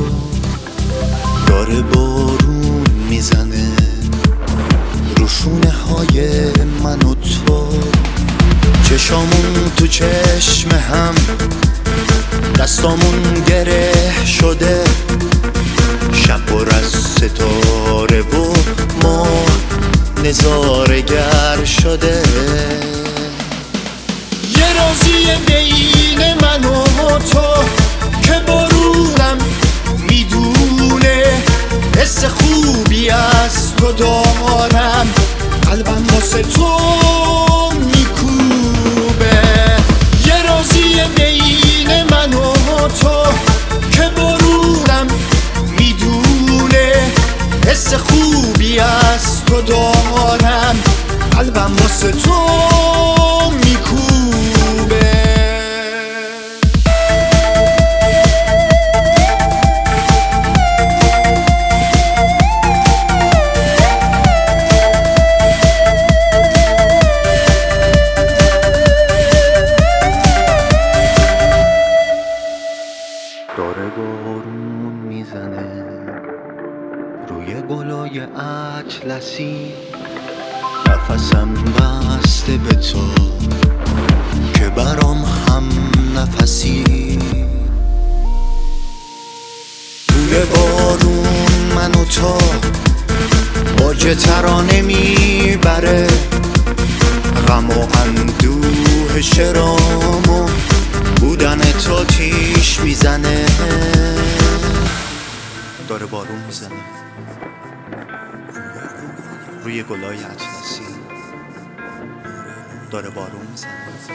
داره بارون میزنه رو شونه های من و تو، چشامون تو چشم هم، دستامون گره شده، شب پر از ستاره و ما نظاره‌گر شده. یه رازی بین من و تو که بارونم میدونه، حس خوبی از تو دارم، قلبم واسه تو میکوبه. یه رازی بین من و تو که بارونم میدونه، حس خوبی از تو دارم، قلبم واسه تو میکوبه. داره بارون میزنه روی گلای اطلسی، نفسم بسته به تو که برام هم نفسی. توی بارون من و تو باج ترانه میبره، غم و اندوه شرامو بودن تو تیش میزنه. داره بارون میزنه روی گلای اطلسی، داره بارون میزنه.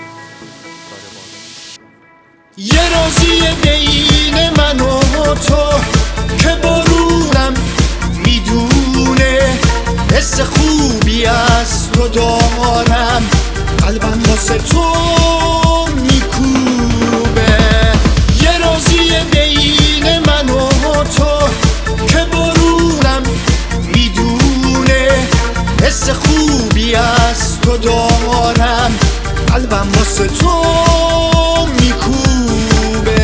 یه رازی بین من و تو که بارونم میدونه، حس خوبی از تو دارم، قلبم واسه تو میکوبه. یه رازی بین من و تو که بارونم میدونه، حس خوبی از تو دارم، قلبم واسه تو میکوبه.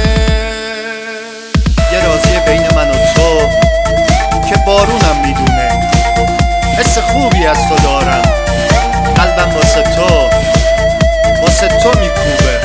یه رازی بین من و تو که بارونم میدونه، حس خوبی از تو دارم، قلبم واسه تو میکوبه.